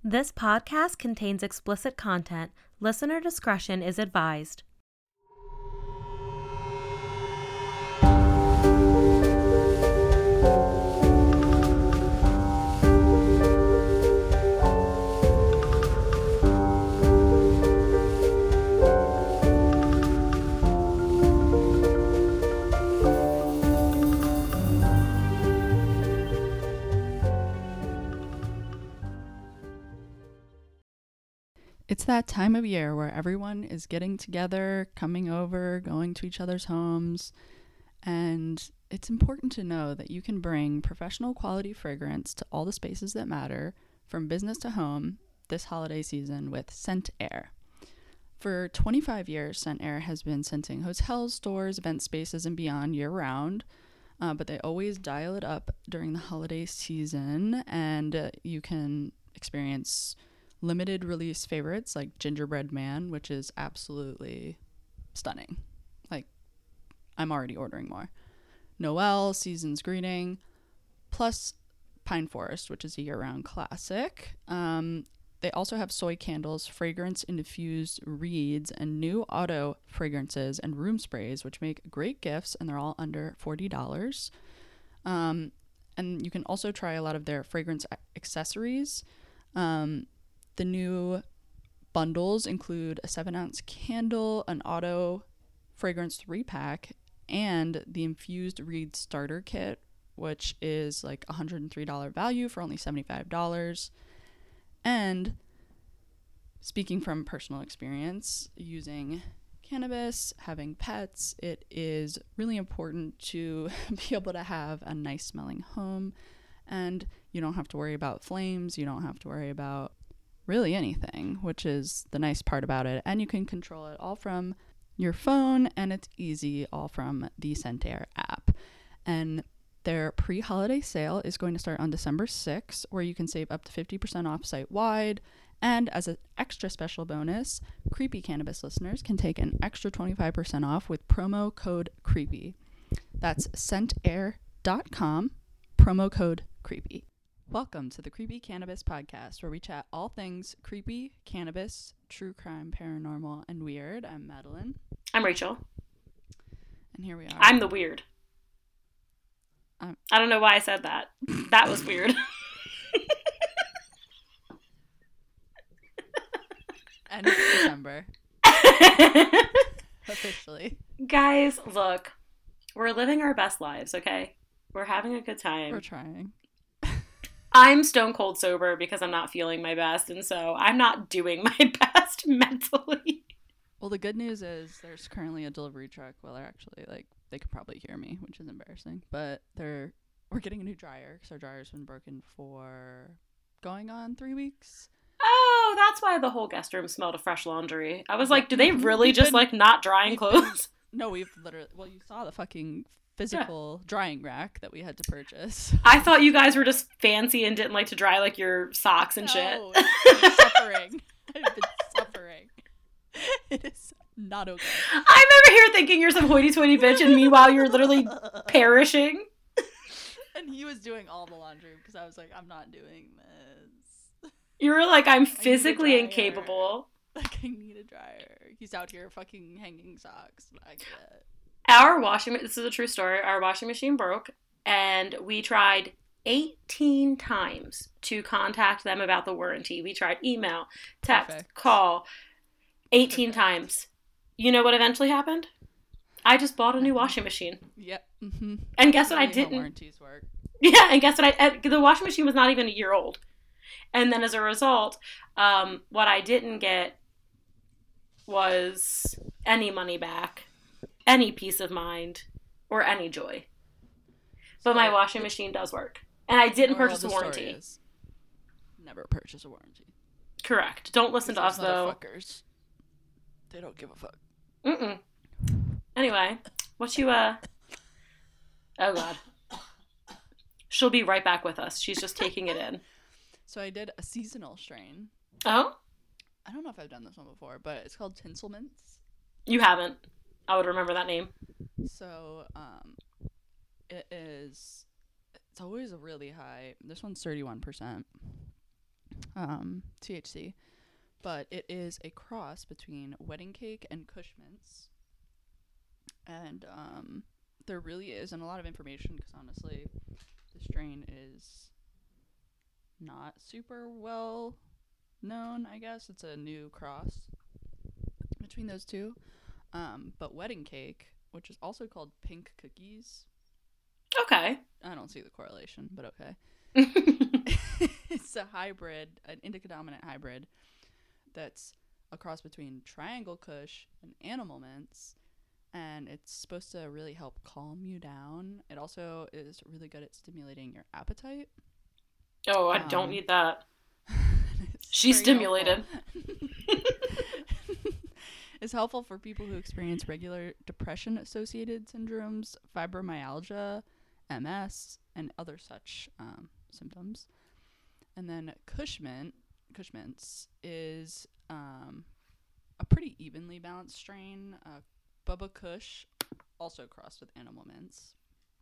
This podcast contains explicit content. Listener discretion is advised. It's that time of year where everyone is getting together, coming over, going to each other's homes, and it's important to know that you can bring professional quality fragrance to all the spaces that matter, from business to home, this holiday season with Scent Air. For 25 years, Scent Air has been scenting hotels, stores, event spaces, and beyond year-round, but they always dial it up during the holiday season, and you can experience limited release favorites like Gingerbread Man, which is absolutely stunning. Like, I'm already ordering more. Noel, Season's Greeting, plus Pine Forest, which is a year-round classic. They also have soy candles, fragrance-infused reeds, and new auto fragrances and room sprays, which make great gifts, and they're all under $40. And you can also try a lot of their fragrance accessories. The new bundles include a 7-ounce candle, an auto fragrance 3-pack, and the infused reed starter kit, which is like $103 value for only $75. And speaking from personal experience, using cannabis, having pets, it is really important to be able to have a nice smelling home, and you don't have to worry about flames, you don't have to worry about really anything, which is the nice part about it. And you can control it all from your phone, and it's easy, all from the Scent Air app. And their pre-holiday sale is going to start on December 6th, where you can save up to 50% off site-wide. And as an extra special bonus, Creepy Cannabis listeners can take an extra 25% off with promo code CREEPY. That's scentair.com, promo code CREEPY. Welcome to the Creepy Cannabis Podcast, where we chat all things creepy, cannabis, true crime, paranormal, and weird. I'm Madeline. I'm Rachel. And here we are. I'm the weird. I don't know why I said that. That was weird. End of December. Officially. Guys, look. We're living our best lives, okay? We're having a good time. We're trying. I'm stone cold sober because I'm not feeling my best, and so I'm not doing my best mentally. Well, the good news is there's currently a delivery truck. Well, they're actually, they could probably hear me, which is embarrassing. But we're getting a new dryer because our dryer's been broken for going on 3 weeks. Oh, that's why the whole guest room smelled of fresh laundry. I was like, do they really just, not drying clothes? No, we've literally, well, you saw the fucking physical drying rack that we had to purchase. I thought you guys were just fancy and didn't like to dry your socks and shit. I'm suffering. I've been suffering. It is not okay. I'm over here thinking you're some hoity-toity bitch, and meanwhile you're literally perishing. And he was doing all the laundry because I was like, I'm not doing this. You were like, I'm physically incapable. Like, I need a dryer. He's out here fucking hanging socks. I get it. This is a true story, our washing machine broke, and we tried 18 times to contact them about the warranty. We tried email, text, call, 18 times. You know what eventually happened? I just bought a new washing machine. Yep. Mm-hmm. And guess what I didn't? Warranties work. Yeah, and guess what the washing machine was not even a year old. And then as a result, what I didn't get was any money back, any peace of mind, or any joy. But my washing machine does work. And I didn't purchase a warranty. Never purchase a warranty. Correct. Don't listen to us, though. They don't give a fuck. Mm-mm. Anyway, what you, Oh, God. She'll be right back with us. She's just taking it in. So I did a seasonal strain. Oh? I don't know if I've done this one before, but it's called Tinsel Mints. You haven't. I would remember that name. So, it's always a really high, this one's 31%. THC, but it is a cross between wedding cake and Kush Mints. And there really isn't a lot of information because honestly, the strain is not super well known, I guess. It's a new cross between those two. But wedding cake, which is also called pink cookies. Okay. I don't see the correlation, but okay. It's a hybrid, an indica dominant hybrid that's a cross between Triangle Kush and Animal Mints, and it's supposed to really help calm you down. It also is really good at stimulating your appetite. Oh, I don't need that. She's stimulated. It's helpful for people who experience regular depression-associated syndromes, fibromyalgia, MS, and other such symptoms. And then Kush Mints is a pretty evenly balanced strain. Bubba Kush, also crossed with Animal Mints.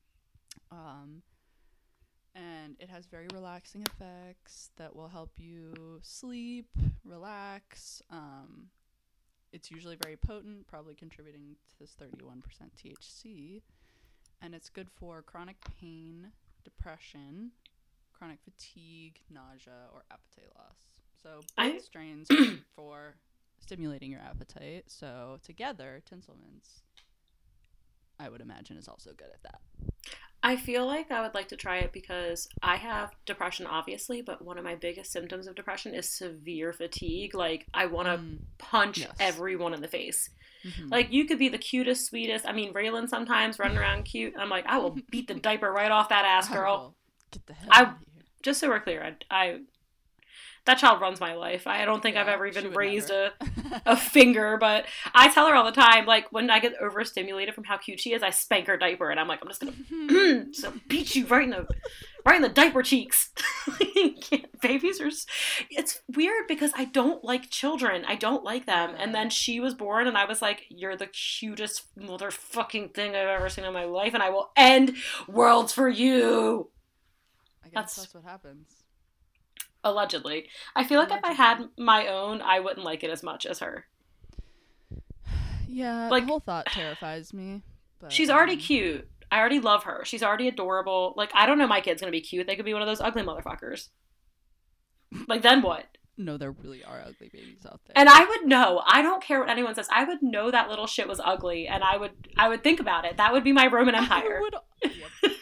And it has very relaxing effects that will help you sleep, relax. It's usually very potent, probably contributing to this 31% THC. And it's good for chronic pain, depression, chronic fatigue, nausea, or appetite loss. So both strains are good for stimulating your appetite. So together, Tinsel Mints, I would imagine, is also good at that. I feel like I would like to try it because I have depression, obviously, but one of my biggest symptoms of depression is severe fatigue. Like, I want to punch everyone in the face. Mm-hmm. Like, you could be the cutest, sweetest. I mean, Raylan sometimes running around cute. And I'm like, I will beat the diaper right off that ass, girl. Get the hell out of here. Just so we're clear, that child runs my life. I don't think I've ever even raised a finger, but I tell her all the time, like, when I get overstimulated from how cute she is, I spank her diaper, and I'm like, I'm just gonna beat you right in the diaper cheeks. Babies are, it's weird because I don't like children. I don't like them. And then she was born, and I was like, you're the cutest motherfucking thing I've ever seen in my life, and I will end worlds for you. I guess that's what happens. Allegedly. I feel like if I had my own, I wouldn't like it as much as her. Yeah, like, the whole thought terrifies me. But she's already cute. I already love her. She's already adorable. Like, I don't know my kid's gonna be cute. They could be one of those ugly motherfuckers. Like, then what? No, there really are ugly babies out there. And I would know. I don't care what anyone says. I would know that little shit was ugly, and I would think about it. That would be my Roman Empire. Yep.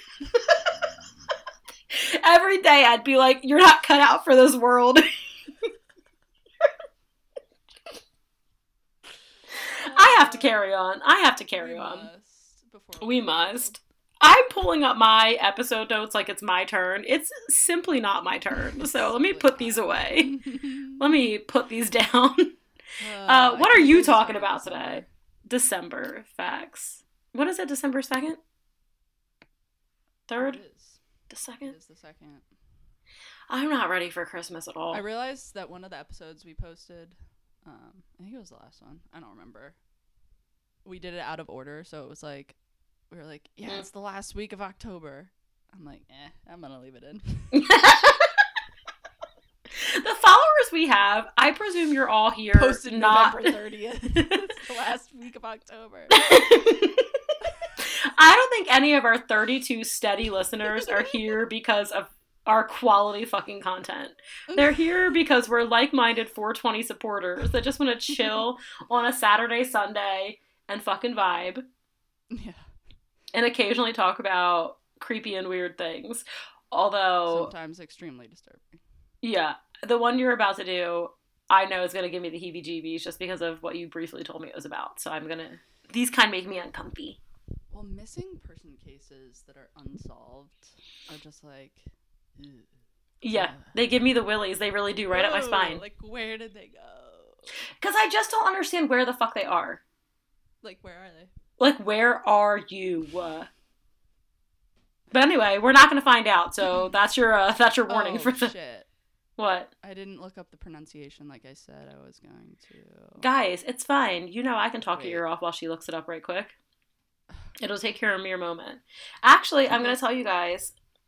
Every day I'd be like, you're not cut out for this world. I have to carry on. We must. I'm pulling up my episode notes like it's my turn. It's simply not my turn. So let me put these away. Let me put these down. What are you talking about today? December facts. What is it, December 2nd? 3rd? The 2nd? It is the 2nd. I'm not ready for Christmas at all. I realized that one of the episodes we posted, I think it was the last one. I don't remember. We did it out of order, so it was like, we were like, yeah, it's the last week of October. I'm like, I'm gonna leave it in. The followers we have, I presume you're all here. Posted November 30th. It's the last week of October. I don't think any of our 32 steady listeners are here because of our quality fucking content. They're here because we're like-minded 420 supporters that just want to chill on a Saturday, Sunday, and fucking vibe. Yeah. And occasionally talk about creepy and weird things. Although... sometimes extremely disturbing. Yeah. The one you're about to do, I know is going to give me the heebie-jeebies just because of what you briefly told me it was about. So I'm going to... these kind of make me uncomfy. Well, missing person cases that are unsolved are just like... ugh. Yeah, they give me the willies. They really do, right up my spine. Like, where did they go? Because I just don't understand where the fuck they are. Like, where are they? Like, where are you? But anyway, we're not going to find out, so that's your warning for the... shit. What? I didn't look up the pronunciation like I said I was going to. Guys, it's fine. You know I can talk your ear off while she looks it up right quick. It'll take care of a mere moment. Actually, I'm going to tell you guys,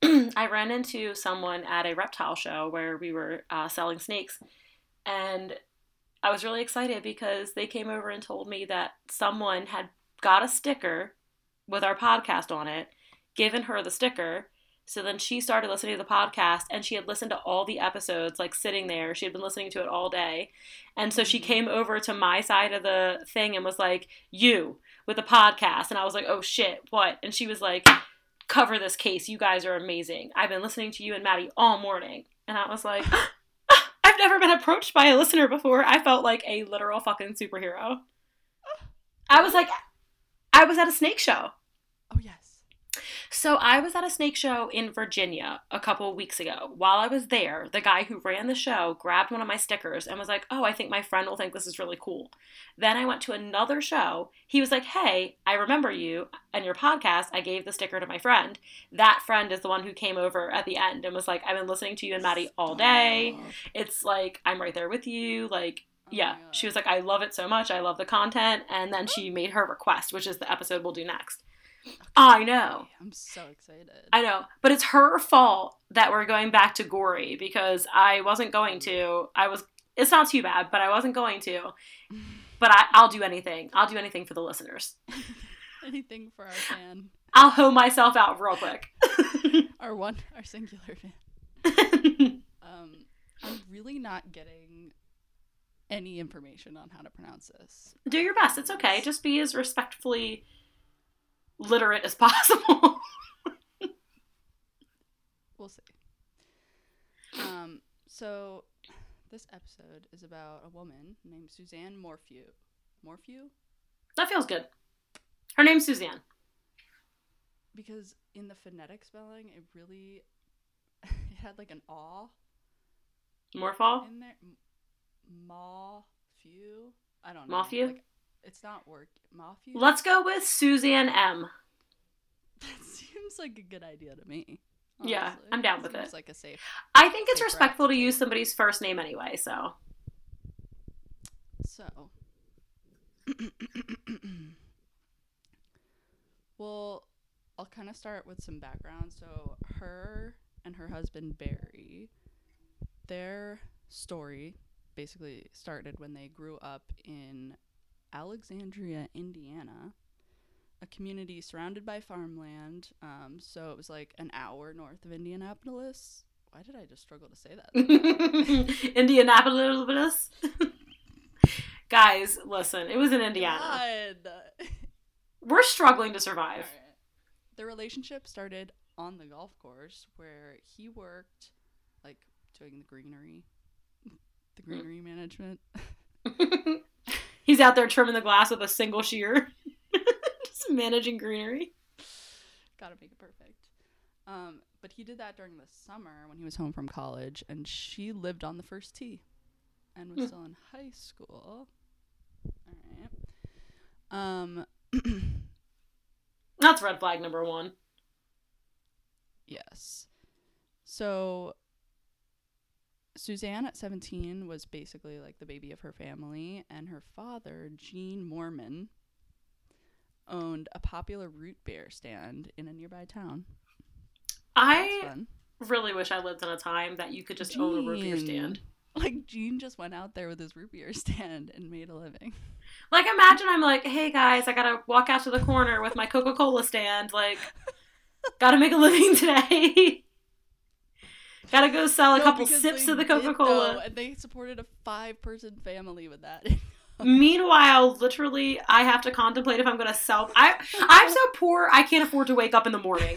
I ran into someone at a reptile show where we were selling snakes, and I was really excited because they came over and told me that someone had got a sticker with our podcast on it, given her the sticker. So then she started listening to the podcast, and she had listened to all the episodes, like sitting there. She had been listening to it all day. And so she came over to my side of the thing and was like, you, with the podcast. And I was like, oh shit, what? And she was like, cover this case. You guys are amazing. I've been listening to you and Maddie all morning. And I was like, I've never been approached by a listener before. I felt like a literal fucking superhero. I was at a snake show. Oh, yes. So I was at a snake show in Virginia a couple of weeks ago. While I was there, the guy who ran the show grabbed one of my stickers and was like, oh, I think my friend will think this is really cool. Then I went to another show. He was like, hey, I remember you and your podcast. I gave the sticker to my friend. That friend is the one who came over at the end and was like, I've been listening to you and Maddie all day. It's like, I'm right there with you. Like, yeah. She was like, I love it so much. I love the content. And then she made her request, which is the episode we'll do next. Okay. I know. I'm so excited. I know. But it's her fault that we're going back to gory because I wasn't going to. It's not too bad, but I wasn't going to. But I'll do anything. I'll do anything for the listeners. Anything for our fan. I'll hoe myself out real quick. our singular fan. I'm really not getting any information on how to pronounce this. Do your best. It's okay. Just be as respectfully literate as possible. We'll see. So this episode is about a woman named Suzanne Morphew. Morphew? That feels good. Her name's Suzanne. Because in the phonetic spelling, it had like an aw. Morphaw? In there. Morphew? I don't know. Morphew? Like, it's not work. Morphew? Let's go with Suzanne M. That seems like a good idea to me. Honestly. Yeah, I'm down with it. Like a safe. I think it's respectful to use somebody's first name anyway, so. Well, I'll kind of start with some background. So her and her husband Barry, their story basically started when they grew up in Alexandria, Indiana, a community surrounded by farmland. So it was like an hour north of Indianapolis. Why did I just struggle to say that? Indianapolis? Guys, listen, it was in Indiana. God. We're struggling to survive. Right. The relationship started on the golf course where he worked, like, doing the greenery management. He's out there trimming the glass with a single shear. Just managing greenery. Gotta make it perfect. But he did that during the summer when he was home from college, and she lived on the first tee and was still in high school. All right. That's red flag number 1. Yes. So Suzanne at 17 was basically like the baby of her family, and her father, Gene Mormon, owned a popular root beer stand in a nearby town. I really wish I lived in a time that you could just own a root beer stand. Like, Gene just went out there with his root beer stand and made a living. Like, imagine I'm like, hey guys, I gotta walk out to the corner with my Coca-Cola stand. Like, gotta make a living today. Gotta go sell a couple sips of the Coca-Cola. And they supported a 5-person family with that. Meanwhile, literally, I have to contemplate if I'm gonna sell. I'm so poor, I can't afford to wake up in the morning.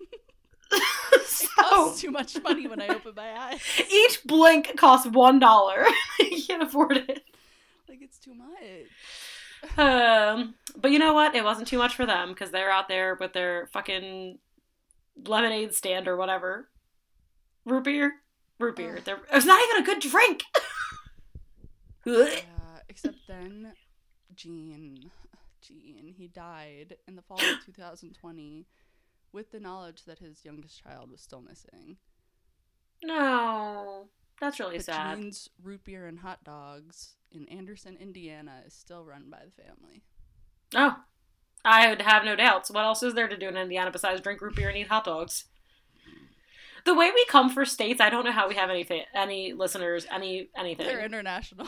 Costs too much money when I open my eyes. Each blink costs $1. I can't afford it. Like, it's too much. But you know what? It wasn't too much for them because they're out there with their fucking lemonade stand or whatever. Root beer. It was not even a good drink. Except then, Gene, he died in the fall of 2020 with the knowledge that his youngest child was still missing. No, that's really sad. Gene's Root Beer and Hot Dogs in Anderson, Indiana is still run by the family. Oh, I would have no doubts. What else is there to do in Indiana besides drink root beer and eat hot dogs? The way we come for states, I don't know how we have any listeners, anything. They're international.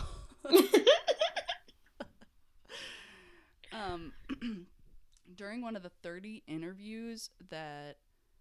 During one of the 30 interviews that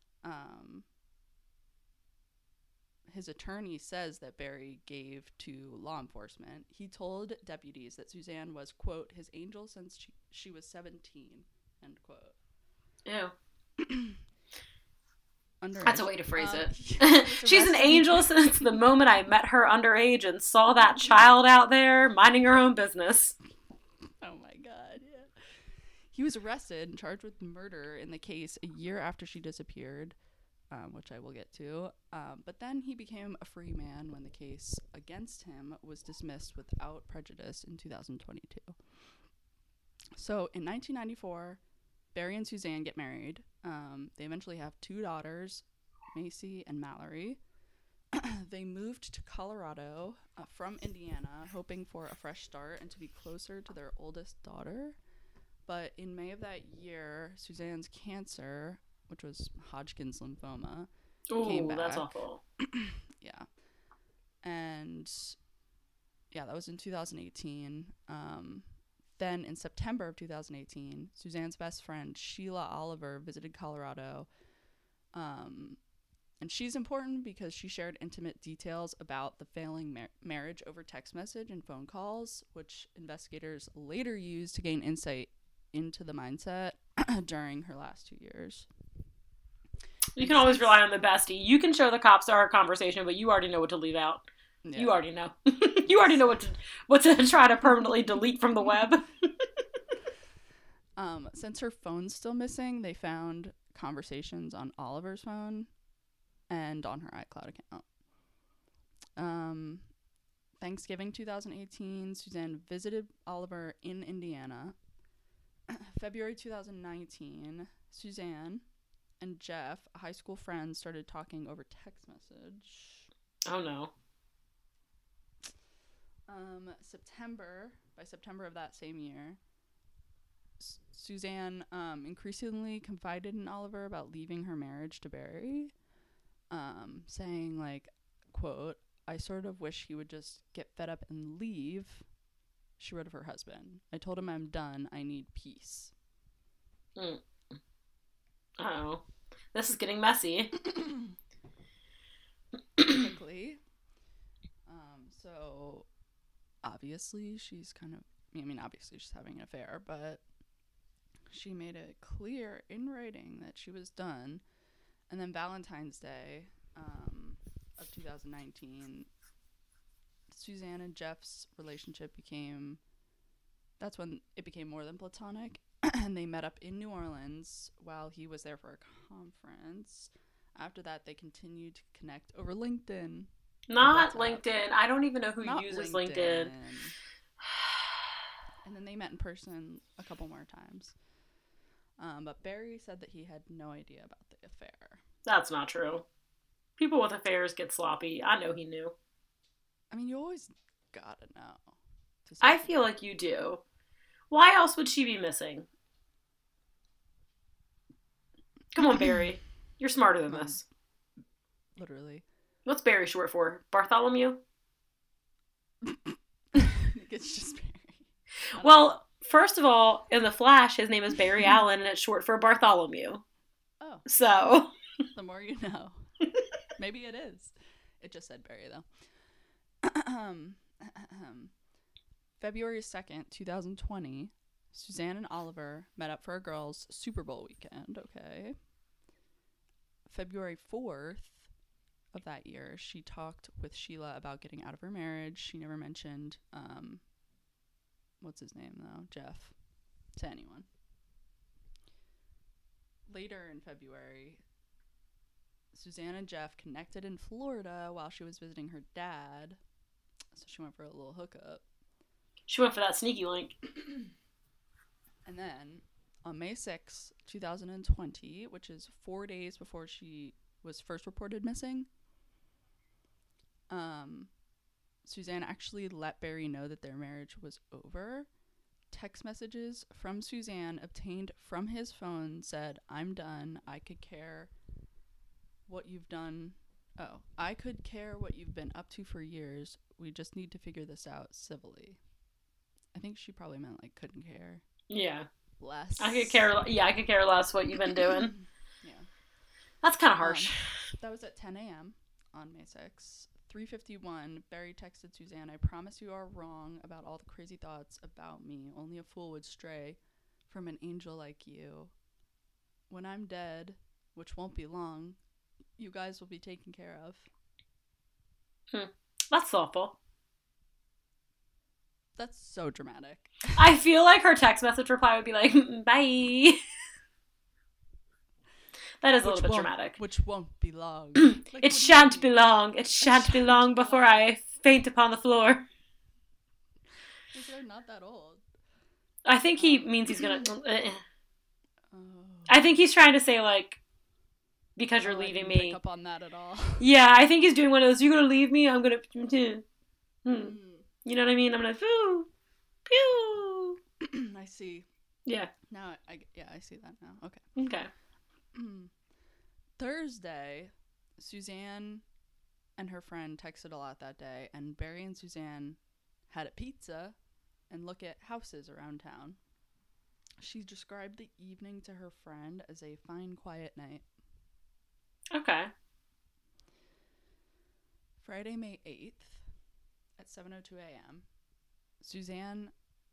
his attorney says that Barry gave to law enforcement, he told deputies that Suzanne was, quote, his angel since she was 17, end quote. Ew. Underage. That's a way to phrase it. She's an angel since the moment I met her underage and saw that child out there minding her own business. Oh my God, yeah. He was arrested and charged with murder in the case a year after she disappeared, which I will get to. But then he became a free man when the case against him was dismissed without prejudice in 2022. So in 1994, Barry and Suzanne get married. They eventually have 2 daughters, Macy and Mallory. They moved to Colorado from Indiana, hoping for a fresh start and to be closer to their oldest daughter. But in May of that year, Suzanne's cancer, which was Hodgkin's lymphoma, came back. That's awful. Yeah. And yeah, that was in 2018. Then in September of 2018, Suzanne's best friend, Sheila Oliver, visited Colorado. And she's important because she shared intimate details about the failing marriage over text message and phone calls, which investigators later used to gain insight into the mindset during her last 2 years. You can always rely on the bestie. You can show the cops our conversation, but you already know what to leave out. Yeah. You already know. You already know what to try to permanently delete from the web. Since her phone's still missing, they found conversations on Oliver's phone and on her iCloud account. Thanksgiving 2018, Suzanne visited Oliver in Indiana. February 2019, Suzanne and Jeff, a high school friend, started talking over text message. Oh no. By September of that same year, Suzanne increasingly confided in Oliver about leaving her marriage to Barry, saying, like, quote, I sort of wish he would just get fed up and leave. She wrote of her husband. I told him I'm done. I need peace. Uh-oh. This is getting messy. Quickly. So obviously she's obviously she's having an affair, but she made it clear in writing that she was done. And then Valentine's Day of 2019, Suzanne and Jeff's relationship that's when it became more than platonic. And they met up in New Orleans while he was there for a conference. After that, they continued to connect over LinkedIn. Not LinkedIn. I don't even know who uses LinkedIn. And then they met in person a couple more times. But Barry said that he had no idea about the affair. That's not true. People with affairs get sloppy. I know he knew. I mean, you always gotta know. I feel like you do. Why else would she be missing? Come on, Barry. You're smarter than this. Literally. What's Barry short for? Bartholomew? It's just Barry. Well, first of all, in The Flash, his name is Barry Allen, and it's short for Bartholomew. Oh. So. The more you know. Maybe it is. It just said Barry, though. February 2nd, 2020, Suzanne and Oliver met up for a girls' Super Bowl weekend, okay? February 4th of that year, she talked with Sheila about getting out of her marriage. She never mentioned, what's his name, though? Jeff, to anyone. Later in February, Suzanne and Jeff connected in Florida while she was visiting her dad. So she went for a little hookup. She went for that sneaky link. And then on May 6, 2020, which is 4 days before she was first reported missing, Suzanne actually let Barry know that their marriage was over. Text messages from Suzanne obtained from his phone said, I'm done. I could care what you've done Oh, I could care what you've been up to for years. We just need to figure this out civilly. I think she probably meant like couldn't care Yeah. less. I could care less what you've been doing. Yeah. That's kind of harsh. That was at 10 a.m. on May 6th. 3:51, Barry texted Suzanne, I promise you are wrong about all the crazy thoughts about me. Only a fool would stray from an angel like you. When I'm dead, which won't be long, you guys will be taken care of. That's thoughtful. That's so dramatic. I feel like her text message reply would be like, bye. That is a little bit dramatic. Which won't be long. Like, it shan't be long. It shan't be long before I faint upon the floor. They're not that old. I think he means he's gonna... I think he's trying to say, like, because you're leaving me. Pick up on that at all. Yeah, I think he's doing one of those, you're gonna leave me, I'm gonna... You know what I mean? I'm gonna... Pew! Pew! I see. Yeah. Now, I see that now. Okay. Okay. Thursday, Suzanne and her friend texted a lot that day, and Barry and Suzanne had a pizza and look at houses around town. She described the evening to her friend as a fine, quiet night. Okay. Friday, May 8th at 7:02 a.m., Suzanne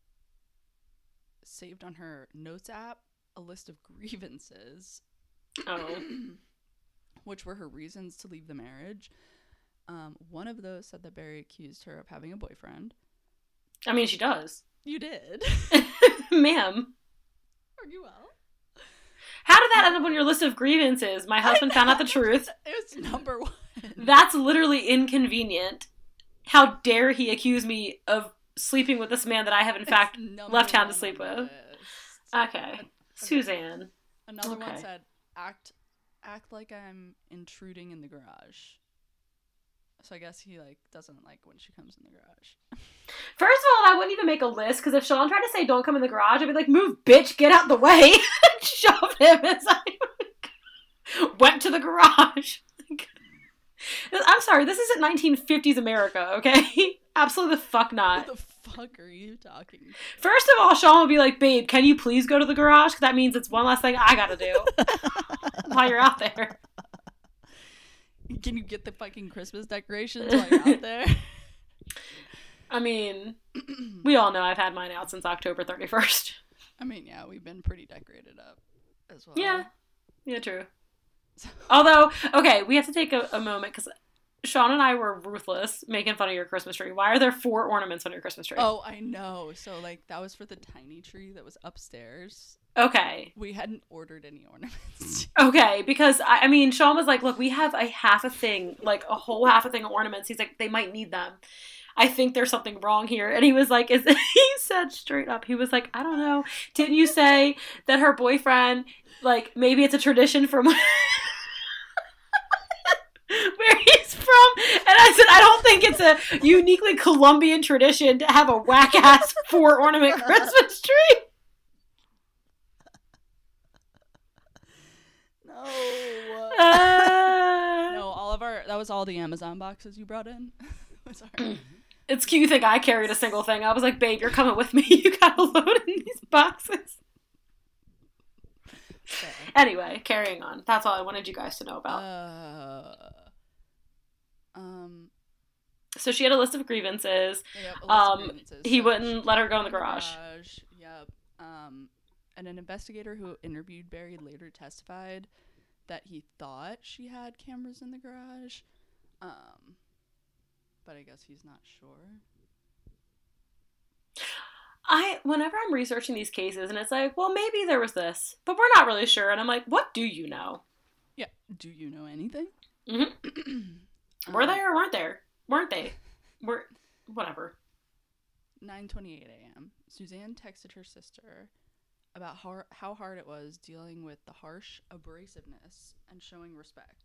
saved on her notes app a list of grievances. Oh. Which were her reasons to leave the marriage. One of those said that Barry accused her of having a boyfriend. I mean, she does. You did. Ma'am. Argue well. How did that end up on your list of grievances? My husband found out the truth. It was number one. That's literally inconvenient. How dare he accuse me of sleeping with this man that I have, in fact, left town to sleep with? Okay. Suzanne. Another one said, act like I'm intruding in the garage. So I guess he doesn't like when she comes in the garage. First of all, I wouldn't even make a list, because if Sean tried to say don't come in the garage, I'd be like, move, bitch, get out the way. Shove him as I went to the garage. I'm sorry, this isn't 1950s America, okay? Absolutely the fuck not. What the fuck are you talking about? First of all, Sean would be like, babe, can you please go to the garage? Because that means it's one less thing I gotta do while you're out there. Can you get the fucking Christmas decorations while you're out there? I mean, we all know I've had mine out since October 31st. I mean, yeah, we've been pretty decorated up as well. Yeah, true. Although, okay, we have to take a moment, because Sean and I were ruthless making fun of your Christmas tree. Why are there 4 ornaments on your Christmas tree? Oh, I know. So, that was for the tiny tree that was upstairs. Okay. We hadn't ordered any ornaments. Okay, because, I mean, Sean was like, look, we have a half a thing, a whole half a thing of ornaments. He's like, they might need them. I think there's something wrong here. And he was like, he said straight up, he was like, I don't know. Didn't you say that her boyfriend, maybe it's a tradition from where he's from? And I said, I don't think it's a uniquely Colombian tradition to have a whack-ass 4-ornament Christmas tree. No. No, that was all the Amazon boxes you brought in. Sorry. It's cute you think I carried a single thing. I was like, babe, you're coming with me. You gotta load in these boxes. Okay. Anyway, carrying on. That's all I wanted you guys to know about. So she had a list of grievances. Yep, he wouldn't let her go in the garage. Yep. And an investigator who interviewed Barry later testified that he thought she had cameras in the garage. But I guess he's not sure. Whenever I'm researching these cases, and it's like, well, maybe there was this, but we're not really sure. And I'm like, what do you know? Yeah. Do you know anything? Mm-hmm. Were they or weren't there? Weren't they? Whatever. 9:28 a.m. Suzanne texted her sister about how hard it was dealing with the harsh abrasiveness and showing respect.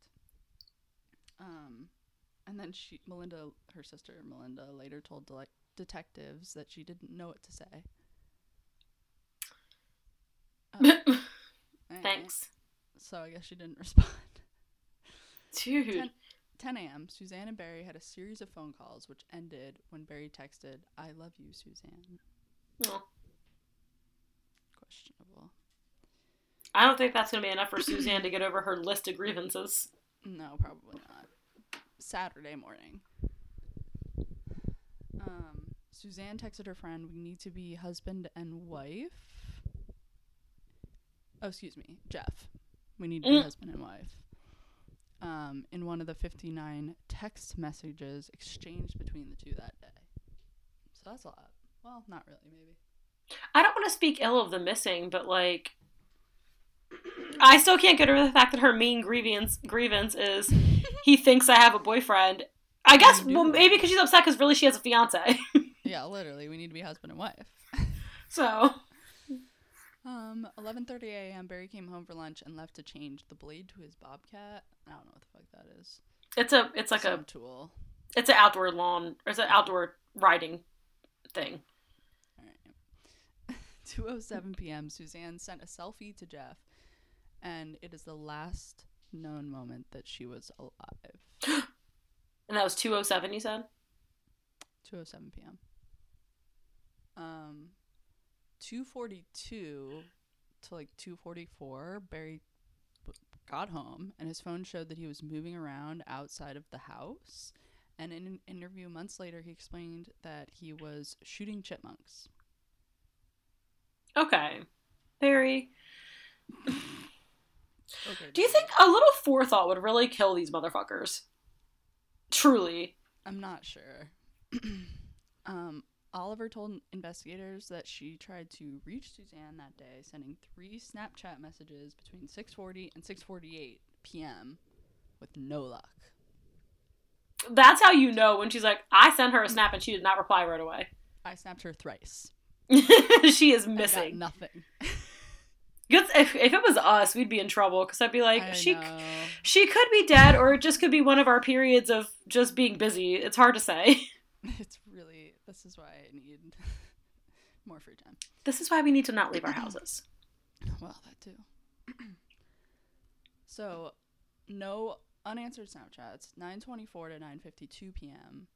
And then her sister Melinda, later told detectives that she didn't know what to say. Thanks. So I guess she didn't respond. Dude. 10 a.m., Suzanne and Barry had a series of phone calls, which ended when Barry texted, "I love you, Suzanne." Oh. Questionable. I don't think that's going to be enough for Suzanne to get over her list of grievances. No, probably not. Saturday morning. Suzanne texted her friend, "We need to be husband and wife." Oh, excuse me, Jeff. "We need to be husband and wife." In one of the 59 text messages exchanged between the two that day. So that's a lot. Well, not really, maybe. I don't want to speak ill of the missing, but, like, I still can't get over the fact that her main grievance is he thinks I have a boyfriend. I guess, well, maybe because she's upset because really she has a fiance. Yeah, literally. We need to be husband and wife. So. 11:30 a.m. Barry came home for lunch and left to change the blade to his Bobcat. I don't know what the fuck that is. It's like some tool. It's an outdoor lawn, or it's an outdoor riding thing. All right. 2:07 p.m. Suzanne sent a selfie to Jeff, and it is the last known moment that she was alive. And that was 2:07, you said? 2:07 p.m. 2:42 to like 2:44, Barry got home, and his phone showed that he was moving around outside of the house. And in an interview months later, he explained that he was shooting chipmunks. Okay. Barry. Okay. Do you think a little forethought would really kill these motherfuckers? Truly. I'm not sure. Oliver told investigators that she tried to reach Suzanne that day, sending 3 Snapchat messages between 6:40 and 6:48 p.m. with no luck. That's how you know when she's like, I sent her a snap and she did not reply right away. I snapped her thrice. She is missing. I got nothing. If it was us, we'd be in trouble because I'd be like, she could be dead, or it just could be one of our periods of just being busy. It's hard to say. It's really, this is why I need more free time. This is why we need to not leave our houses. Well, that too. So, no unanswered Snapchats, 9:24 to 9:52 p.m.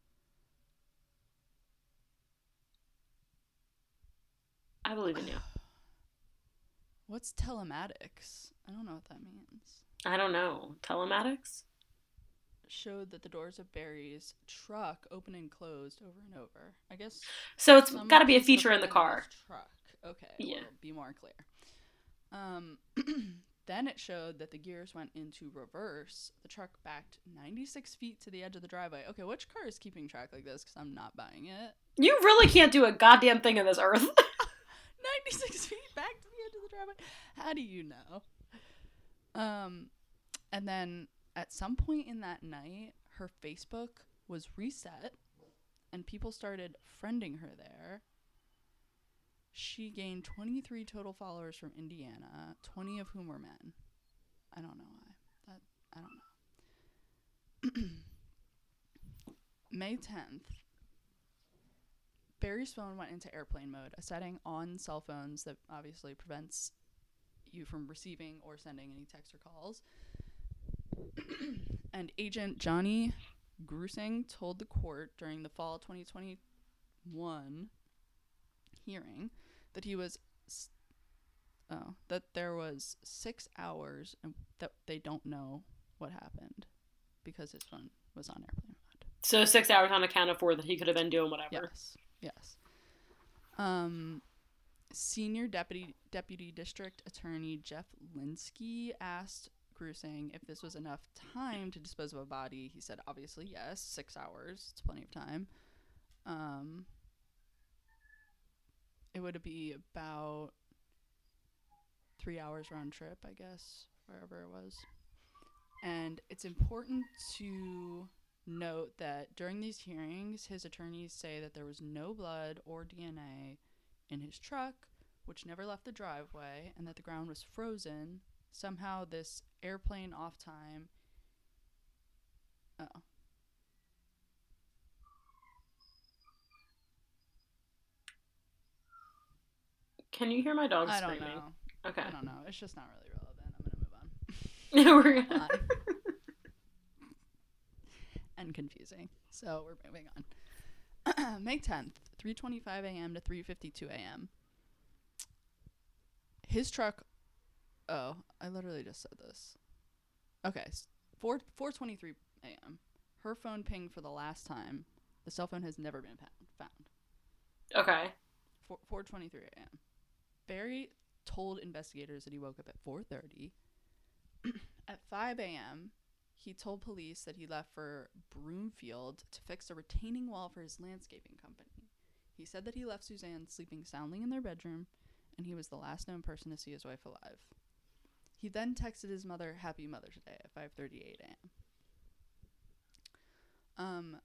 I believe in you. What's telematics? I don't know what that means. I don't know. Telematics? Showed that the doors of Barry's truck open and closed over and over. I guess. So it's got to be a feature in the car. Truck. Okay. Yeah. Well, be more clear. Then it showed that the gears went into reverse. The truck backed 96 feet to the edge of the driveway. Okay, which car is keeping track like this? Because I'm not buying it. You really can't do a goddamn thing in this earth. 96 feet back to the edge of the driveway. How do you know? And then at some point in that night, her Facebook was reset and people started friending her there. She gained 23 total followers from Indiana, 20 of whom were men. I don't know why. I don't know. May 10th, Barry's phone went into airplane mode, a setting on cell phones that obviously prevents you from receiving or sending any text or calls. And Agent Johnny Grusing told the court during the fall 2021 hearing that that there was 6 hours and that they don't know what happened because his phone was on airplane mode. So 6 hours unaccounted for that he could have been doing whatever. Yes. Senior Deputy District Attorney Jeff Linsky asked Grusing if this was enough time to dispose of a body. He said, obviously, yes. 6 hours. It's plenty of time. It would be about 3 hours round trip, I guess, wherever it was. And it's important to note that during these hearings, his attorneys say that there was no blood or DNA in his truck, which never left the driveway, and that the ground was frozen. Somehow this airplane off time... Oh. Can you hear my dog screaming? I don't know. Okay. I don't know. It's just not really relevant. I'm going to move on. We're gonna... and confusing. So we're moving on. May 10th, 3:25 a.m. to 3:52 a.m. His truck. Oh, I literally just said this. Okay, 4:23 a.m. Her phone pinged for the last time. The cell phone has never been found. Okay. 4:23 a.m. Barry told investigators that he woke up at 4:30. At 5 a.m., he told police that he left for Broomfield to fix a retaining wall for his landscaping company. He said that he left Suzanne sleeping soundly in their bedroom, and he was the last known person to see his wife alive. He then texted his mother, "Happy Mother's Day," at 5:38 a.m.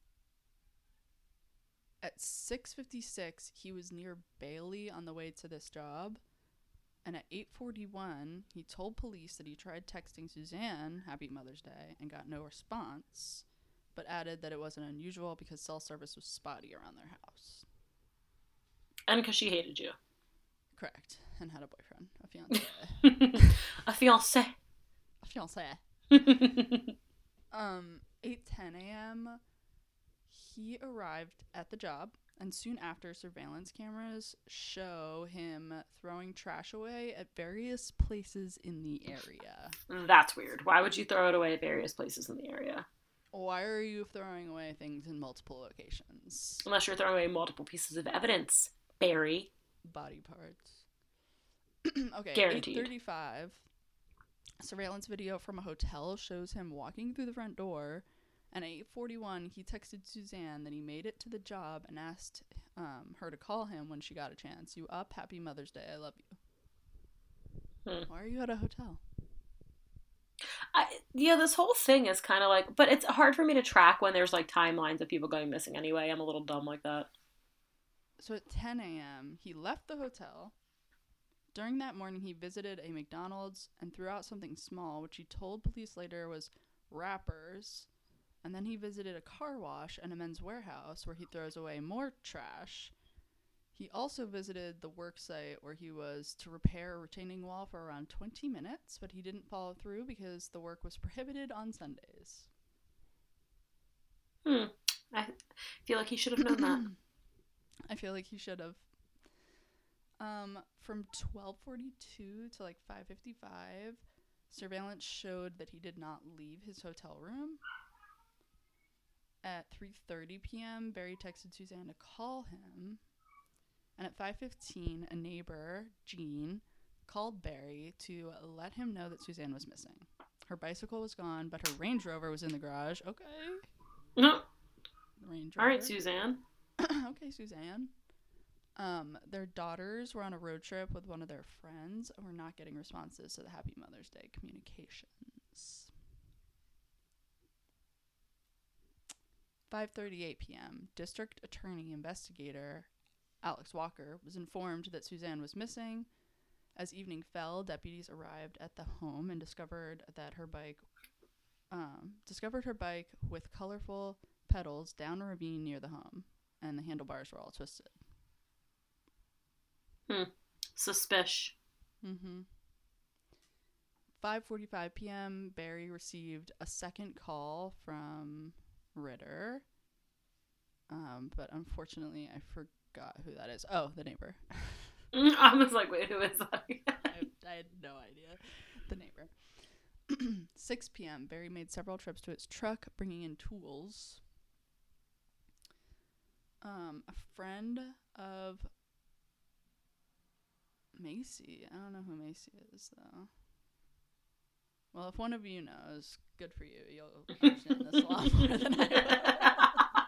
At 6:56, he was near Bailey on the way to this job. And at 8:41, he told police that he tried texting Suzanne, "Happy Mother's Day," and got no response, but added that it wasn't unusual because cell service was spotty around their house. And because she hated you. Correct. And had a boyfriend. A fiancé. A fiancé. A fiancé. 8:10 a.m., he arrived at the job, and soon after, surveillance cameras show him throwing trash away at various places in the area. That's weird. Why would you throw it away at various places in the area? Why are you throwing away things in multiple locations? Unless you're throwing away multiple pieces of evidence, Barry. Body parts. Okay, Guaranteed. 8:35. Surveillance video from a hotel shows him walking through the front door. And at 8:41, he texted Suzanne that he made it to the job and asked her to call him when she got a chance. "You up? Happy Mother's Day. I love you." Why are you at a hotel? This whole thing is kind of like, but it's hard for me to track when there's like timelines of people going missing anyway. I'm a little dumb like that. So at 10 a.m., he left the hotel. During that morning, he visited a McDonald's and threw out something small, which he told police later was wrappers. And then he visited a car wash and a Men's Warehouse where he throws away more trash. He also visited the work site where he was to repair a retaining wall for around 20 minutes, but he didn't follow through because the work was prohibited on Sundays. I feel like he should have known that. I feel like he should have. From 12:42 to like 5:55, surveillance showed that he did not leave his hotel room. At 3:30 p.m., Barry texted Suzanne to call him. And at 5:15, a neighbor, Jean, called Barry to let him know that Suzanne was missing. Her bicycle was gone, but her Range Rover was in the garage. Okay. No. Range Rover. All right, Suzanne. Okay, Suzanne. Their daughters were on a road trip with one of their friends and were not getting responses to the Happy Mother's Day communications. 5:38 p.m., District Attorney Investigator Alex Walker was informed that Suzanne was missing. As evening fell, deputies arrived at the home and discovered her bike with colorful pedals down a ravine near the home, and the handlebars were all twisted. Suspicious. 5:45 p.m., Barry received a second call from Ritter, but unfortunately I forgot who that is. Oh, the neighbor. I was like, wait, who is that? I had no idea. The neighbor. 6 p.m., Barry made several trips to his truck, bringing in tools. A friend of Macy. I don't know who Macy is, though. Well, if one of you knows, good for you. You'll understand this a lot more than I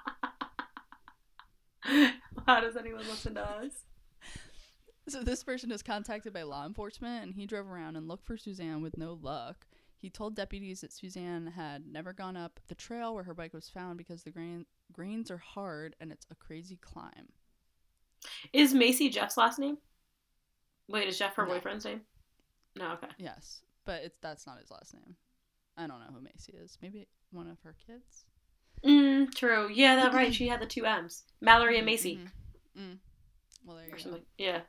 will. How does anyone listen to us? So this person is contacted by law enforcement, and he drove around and looked for Suzanne with no luck. He told deputies that Suzanne had never gone up the trail where her bike was found because the grains are hard and it's a crazy climb. Is Macy Jeff's last name? Wait, is Jeff her boyfriend's name? No, okay. Yes, but that's not his last name. I don't know who Macy is. Maybe one of her kids? True. Yeah, that's right. She had the two M's. Mallory and Macy. Well, there you go. Yeah.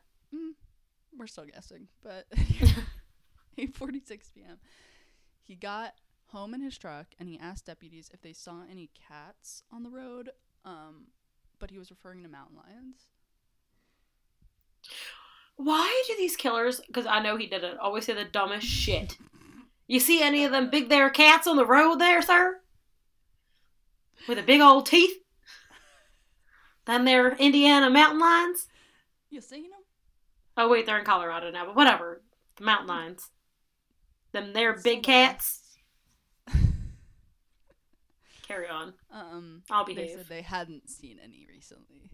We're still guessing, but 8:46 p.m. He got home in his truck, and he asked deputies if they saw any cats on the road, but he was referring to mountain lions. Why do these killers, because I know he did it, always say the dumbest shit? You see any of them big there cats on the road there, sir? With the big old teeth? Them there Indiana mountain lions? You seen them? Oh, wait, they're in Colorado now, but whatever. The mountain lions. Them there big cats. Carry on. I'll behave. They said they hadn't seen any recently.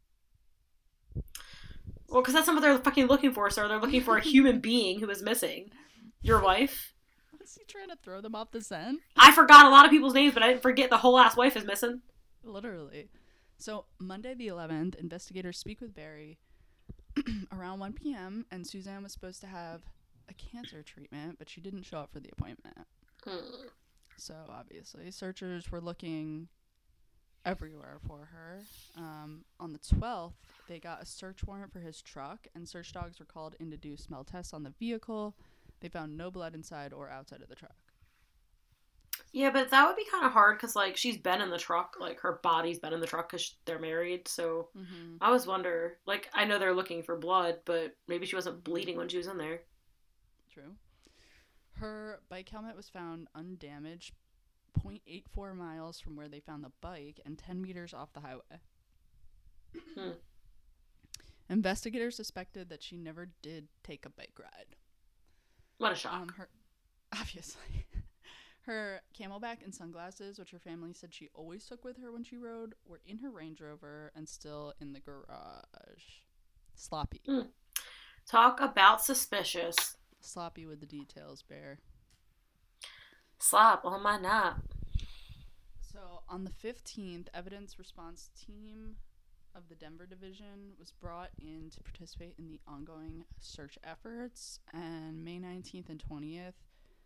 Well, because that's not what they're fucking looking for, sir. They're looking for a human being who is missing. Your wife. Was he trying to throw them off the scent? I forgot a lot of people's names, but I didn't forget the whole ass wife is missing. Literally. So, Monday the 11th, investigators speak with Barry around 1 p.m., and Suzanne was supposed to have a cancer treatment, but she didn't show up for the appointment. So, obviously, searchers were looking everywhere for her. On the 12th, they got a search warrant for his truck, and search dogs were called in to do smell tests on the vehicle. They found no blood inside or outside of the truck. Yeah, but that would be kind of hard because, like, she's been in the truck. Like, her body's been in the truck because they're married. So I always wonder, like, I know they're looking for blood, but maybe she wasn't bleeding when she was in there. True. Her bike helmet was found undamaged 0.84 miles from where they found the bike and 10 meters off the highway. Investigators suspected that she never did take a bike ride. What a shock. Obviously. Her Camelback and sunglasses, which her family said she always took with her when she rode, were in her Range Rover and still in the garage. Sloppy. Talk about suspicious. Sloppy with the details, Bear. Slop on my knob. So, on the 15th, evidence response team of the Denver division was brought in to participate in the ongoing search efforts, and May 19th and 20th,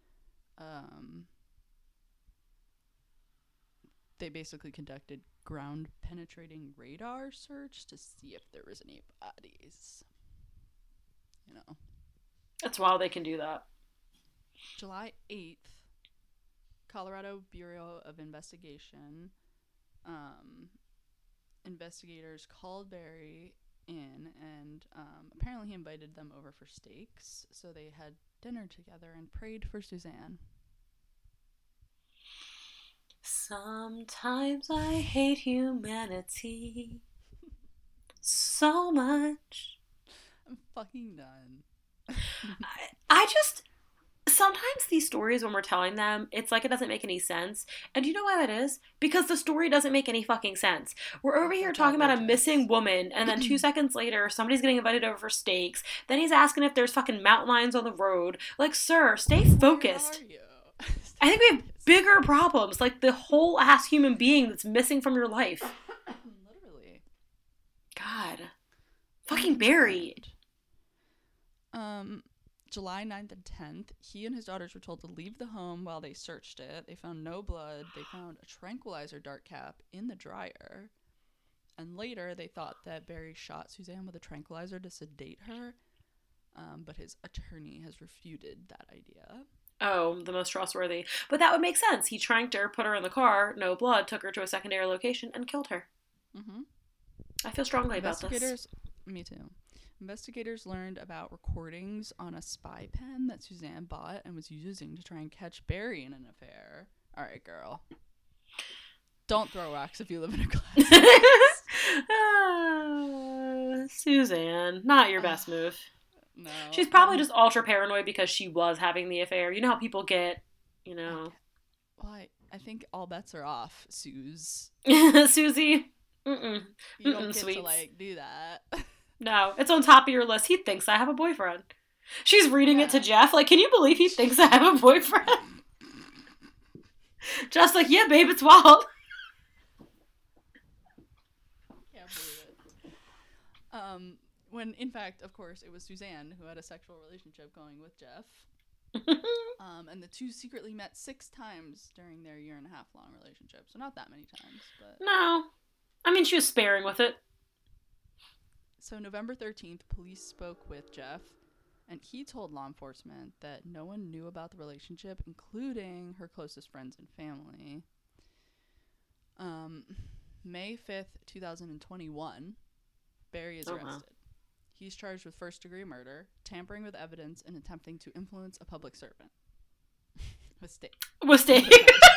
they basically conducted ground penetrating radar search to see if there was any bodies. You know. That's wild they can do that. July 8th, Colorado Bureau of Investigation, investigators called Barry in, and apparently he invited them over for steaks, so they had dinner together and prayed for Suzanne. Sometimes I hate humanity so much. I'm fucking done. I just... Sometimes these stories, when we're telling them, it's like it doesn't make any sense. And do you know why that is? Because the story doesn't make any fucking sense. We're over here talking about a missing woman, and then 2 seconds later, somebody's getting invited over for steaks. Then he's asking if there's fucking mountain lions on the road. Like, sir, stay focused. Where are you? I think we have bigger problems, like the whole ass human being that's missing from your life. Literally. God. Fucking buried. July 9th and 10th, he and his daughters were told to leave the home while they searched it. They found no blood. They found a tranquilizer dart cap in the dryer. And later, they thought that Barry shot Suzanne with a tranquilizer to sedate her. But his attorney has refuted that idea. Oh, the most trustworthy. But that would make sense. He tranked her, put her in the car, no blood, took her to a secondary location, and killed her. I feel strongly about this. Me too. Investigators learned about recordings on a spy pen that Suzanne bought and was using to try and catch Barry in an affair. All right, girl. Don't throw rocks if you live in a glass. Suzanne, not your best move. No. She's probably just ultra paranoid because she was having the affair. You know how people get, you know. Well, I think all bets are off, Suze. Susie. You don't get to, do that. No, it's on top of your list. He thinks I have a boyfriend. She's reading it to Jeff. Like, can you believe he thinks I have a boyfriend? Just like, yeah, babe, it's wild. Can't believe it. When, in fact, of course, it was Suzanne who had a sexual relationship going with Jeff. And the two secretly met 6 times during their 1.5-year-long relationship. So not that many times, but... No. I mean, she was sparing with it. So November 13th, police spoke with Jeff. And he told law enforcement that no one knew about the relationship, including her closest friends and family. May 5th, 2021, Barry is arrested. He's charged with first-degree murder, tampering with evidence, and attempting to influence a public servant. With stake. With stakes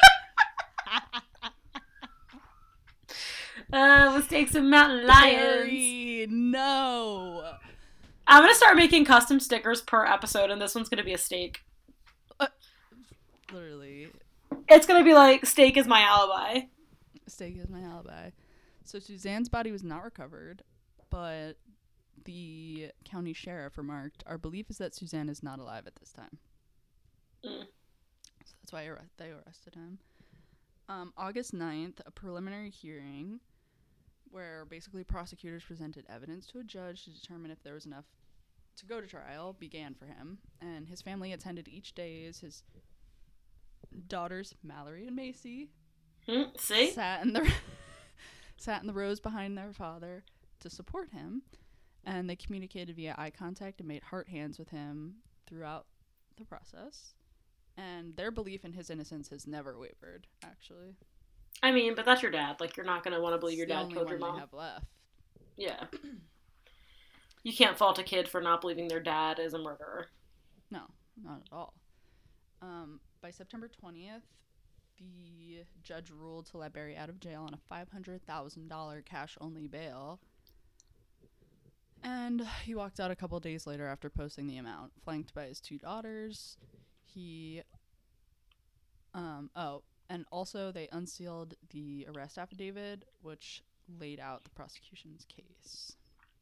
and mountain lions. Barry, no. I'm going to start making custom stickers per episode, and this one's going to be a steak. Literally. It's going to be like, steak is my alibi. Steak is my alibi. So Suzanne's body was not recovered, but the county sheriff remarked, "Our belief is that Suzanne is not alive at this time." So that's why they arrested him. August 9th, a preliminary hearing where basically prosecutors presented evidence to a judge to determine if there was enough to go to trial began for him. And his family attended each day as his daughters, Mallory and Macy, See? sat in the rows behind their father to support him. And they communicated via eye contact and made heart hands with him throughout the process. And their belief in his innocence has never wavered, actually. I mean, but that's your dad. Like, you're not going to want to believe your It's the dad only killed your one mom. they have left. Yeah. You can't fault a kid for not believing their dad is a murderer. No, not at all. By September 20th, the judge ruled to let Barry out of jail on a $500,000 cash-only bail. And he walked out a couple days later after posting the amount, flanked by his two daughters. And also they unsealed the arrest affidavit, which laid out the prosecution's case.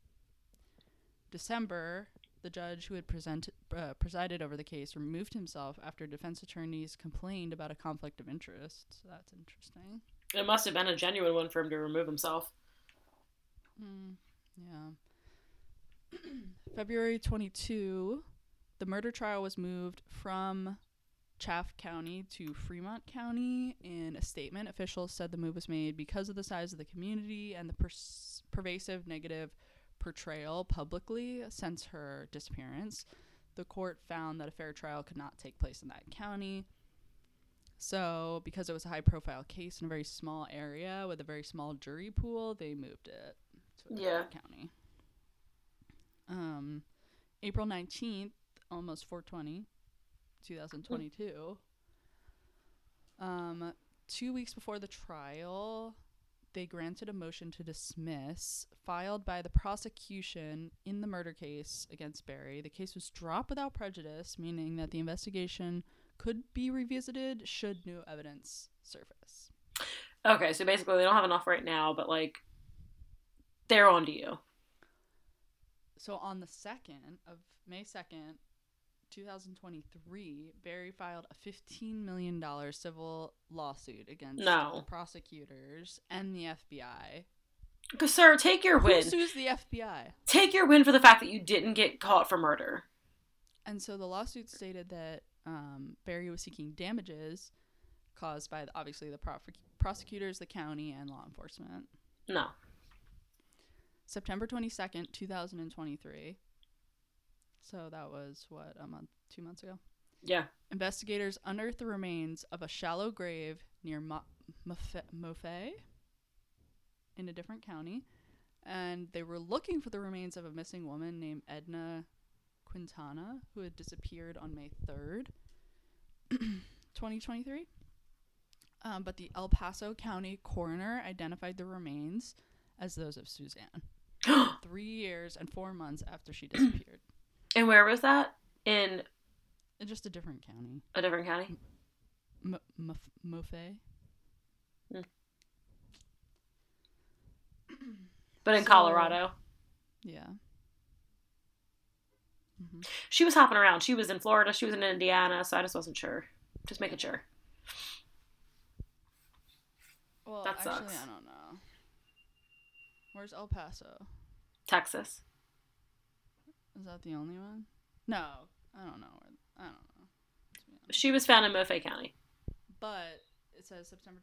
December, the judge who had presided over the case removed himself after defense attorneys complained about a conflict of interest. So that's interesting. It must have been a genuine one for him to remove himself. Yeah. February 22, the murder trial was moved from Chaffee County to Fremont County. In a statement, officials said the move was made because of the size of the community and the pervasive negative portrayal publicly since her disappearance. The court found that a fair trial could not take place in that county. So, because it was a high-profile case in a very small area with a very small jury pool, they moved it to a different county. April 19th, almost 420, 2022. 2 weeks before the trial, they granted a motion to dismiss filed by the prosecution in the murder case against Barry. The case was dropped without prejudice, meaning that the investigation could be revisited should new evidence surface. Okay, so basically they don't have enough right now, but, like, they're on to you. So on the May 2nd, 2023, Barry filed a $15 million civil lawsuit against the prosecutors and the FBI. Sir, take your win. Who sues the FBI? Take your win for the fact that you didn't get caught for murder. And so the lawsuit stated that Barry was seeking damages caused by, obviously, the prosecutors, the county, and law enforcement. No. September 22nd, 2023. So that was, 2 months ago? Yeah. Investigators unearthed the remains of a shallow grave near Moffett in a different county. And they were looking for the remains of a missing woman named Edna Quintana, who had disappeared on May 3rd, 2023. But the El Paso County coroner identified the remains as those of Suzanne 3 years and 4 months after she disappeared. And where was that? In just a different county. A different county? Moffett. But in Colorado. Yeah. Mm-hmm. She was hopping around. She was in Florida. She was in Indiana. So I just wasn't sure. Just making sure. Well, that sucks. Actually, I don't know. Where's El Paso? Texas. Is that the only one? No, I don't know. I don't know. She was found in Moffett County. But it says September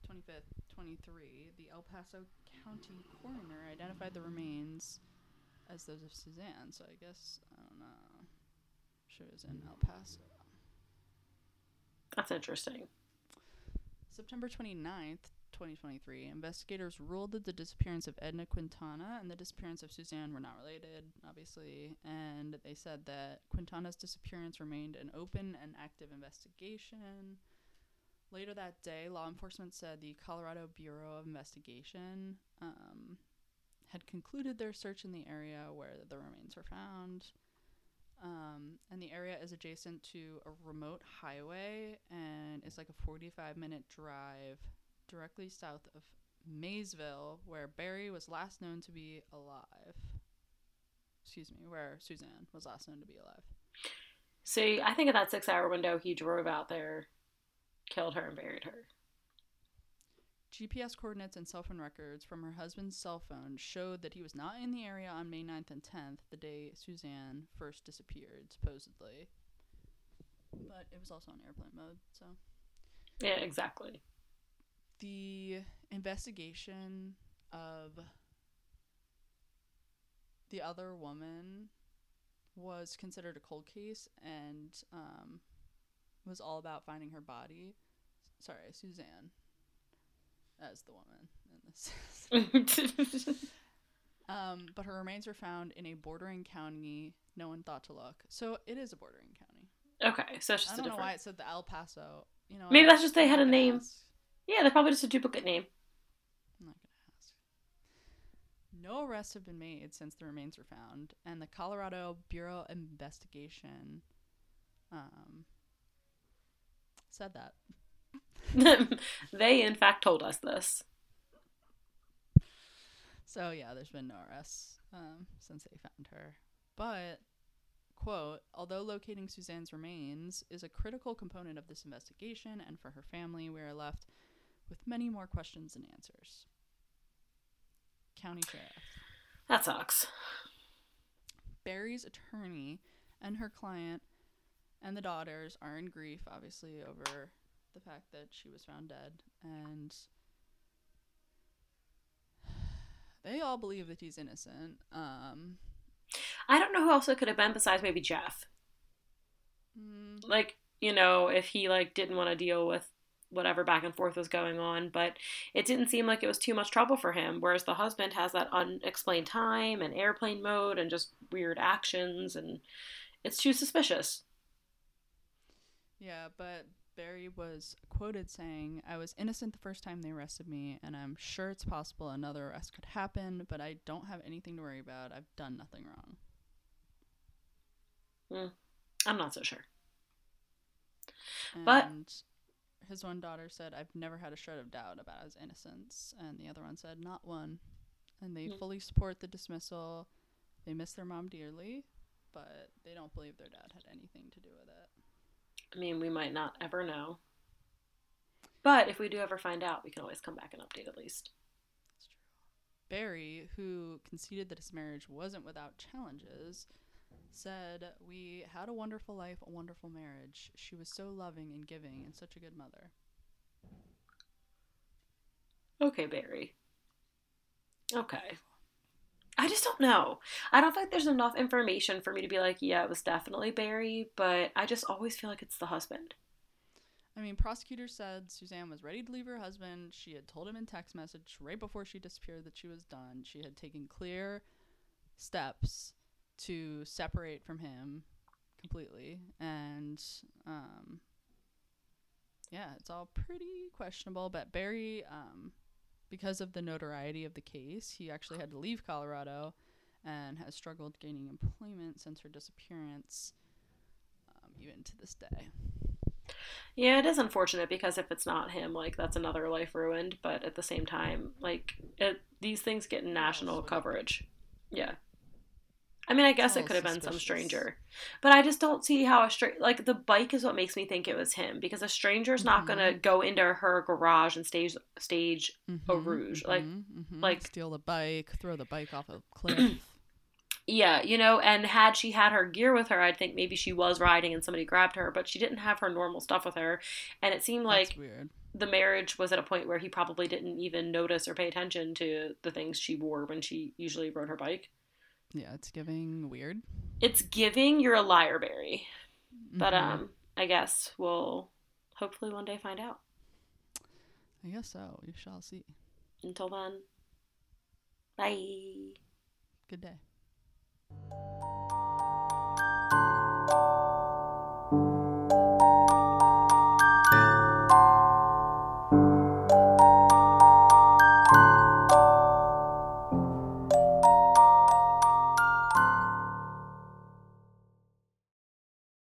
25th, 23. The El Paso County coroner identified the remains as those of Suzanne, so I guess, I don't know. She was in El Paso. That's interesting. September 29th, 2023, investigators ruled that the disappearance of Edna Quintana and the disappearance of Suzanne were not related, obviously, and they said that Quintana's disappearance remained an open and active investigation. Later that day, law enforcement said the Colorado Bureau of Investigation had concluded their search in the area where the remains were found. And the area is adjacent to a remote highway, and it's like a 45-minute drive directly south of Maysville, where Barry was last known to be alive. Where Suzanne was last known to be alive. See, I think in that 6-hour window, he drove out there, killed her, and buried her. GPS coordinates and cell phone records from her husband's cell phone showed that he was not in the area on May 9th and 10th, the day Suzanne first disappeared, supposedly. But it was also on airplane mode, so. Yeah, exactly. The investigation of the other woman was considered a cold case and was all about finding her body. Sorry, Suzanne. As the woman in this. But her remains were found in a bordering county no one thought to look. So it is a bordering county. Okay, so it's just I don't know why it said the El Paso. You know, maybe that's just they had a name. Ask. Yeah, they're probably just a duplicate name. I'm not going to ask. No arrests have been made since the remains were found, and the Colorado Bureau of Investigation said that. They, in fact, told us this. So, yeah, there's been no arrests since they found her. But, quote, although locating Suzanne's remains is a critical component of this investigation, and for her family, we are left with many more questions than answers. County Sheriff. That sucks. Barry's attorney and her client and the daughters are in grief, obviously, over the fact that she was found dead, and they all believe that he's innocent. I don't know who else it could have been besides maybe Jeff. Like, you know, if he like didn't want to deal with whatever back and forth was going on, but it didn't seem like it was too much trouble for him, whereas the husband has that unexplained time and airplane mode and just weird actions, and it's too suspicious. Yeah, but Barry was quoted saying, "I was innocent the first time they arrested me, and I'm sure it's possible another arrest could happen, but I don't have anything to worry about. I've done nothing wrong." I'm not so sure. And but his one daughter said, "I've never had a shred of doubt about his innocence," and the other one said, "Not one." And they fully support the dismissal. They miss their mom dearly, but they don't believe their dad had anything to do with it. I mean, we might not ever know. But if we do ever find out, we can always come back and update at least. That's true. Barry, who conceded that his marriage wasn't without challenges, said, "We had a wonderful life, a wonderful marriage. She was so loving and giving and such a good mother." Okay, Barry. Okay. I just don't know. I don't think there's enough information for me to be like, yeah, it was definitely Barry, but I just always feel like it's the husband. I mean, prosecutors said Suzanne was ready to leave her husband. She had told him in text message right before she disappeared that she was done. She had taken clear steps to separate from him completely. And, yeah, it's all pretty questionable. But Barry, because of the notoriety of the case, he actually had to leave Colorado and has struggled gaining employment since her disappearance, even to this day. Yeah, it is unfortunate because if it's not him, like, that's another life ruined. But at the same time, like, these things get national coverage. Yeah. I mean, I guess it could have been some stranger. But I just don't see how like, the bike is what makes me think it was him. Because a stranger's not going to go into her garage and stage a rouge. Like, steal the bike, throw the bike off a cliff. Yeah, you know, and had she had her gear with her, I'd think maybe she was riding and somebody grabbed her. But she didn't have her normal stuff with her. And it seemed like the marriage was at a point where he probably didn't even notice or pay attention to the things she wore when she usually rode her bike. Yeah, it's giving weird. It's giving you're a liar, Barry. But I guess we'll hopefully one day find out. I guess so. We shall see. Until then, bye. Good day.